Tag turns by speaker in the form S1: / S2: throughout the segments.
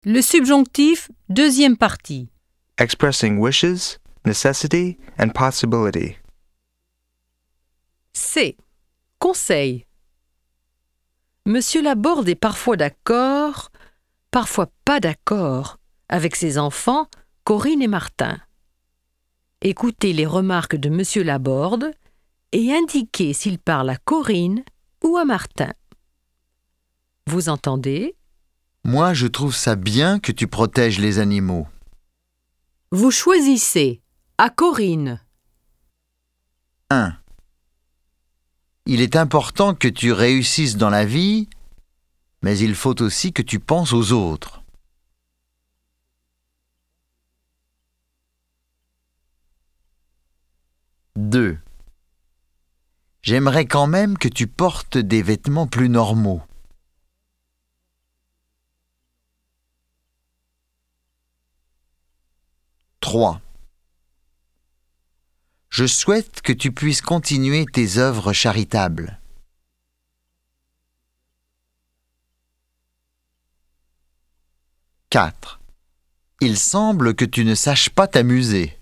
S1: Le subjonctif, deuxième partie.
S2: Expressing wishes, necessity, and possibility.
S1: C. Conseil. Monsieur Laborde est parfois d'accord, parfois pas d'accord, avec ses enfants, Corinne et Martin. Écoutez les remarques de Monsieur Laborde et indiquez s'il parle à Corinne ou à Martin. Vous entendez?
S3: Moi, je trouve ça bien que tu protèges les animaux.
S1: Vous choisissez à Corinne.
S3: 1. Il est important que tu réussisses dans la vie, mais il faut aussi que tu penses aux autres. 2. J'aimerais quand même que tu portes des vêtements plus normaux. 3. Je souhaite que tu puisses continuer tes œuvres charitables. 4. Il semble que tu ne saches pas t'amuser.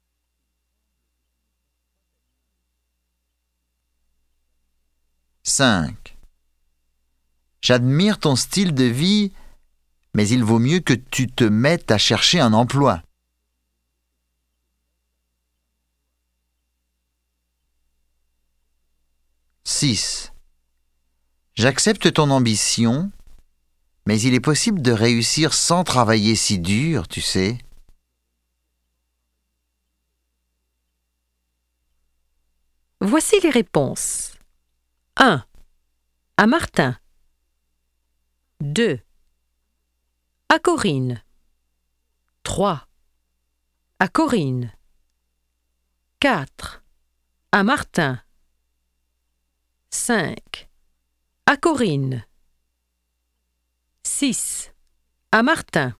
S3: 5. J'admire ton style de vie, mais il vaut mieux que tu te mettes à chercher un emploi. 6. J'accepte ton ambition, mais il est possible de réussir sans travailler si dur, tu sais.
S1: Voici les réponses. 1. À Martin. 2. À Corinne. 3. À Corinne. 4. À Martin. 5. À Corinne. 6. À Martin.